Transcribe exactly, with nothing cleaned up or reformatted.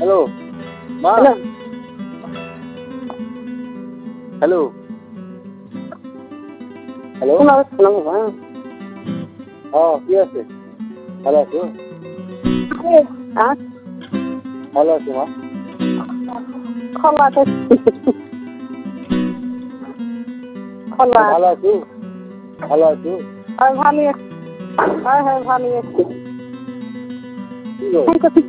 hello মা hello hello hello শোনা যাচ্ছে না বাবা হ্যাঁ কি আছে ভালো আছো হ্যাঁ ভালো আছো মা খোলা তো খোলা ভালো আছো ভালো আছো আর ভালো হ্যাঁ হ্যাঁ ভালো আছি কি গো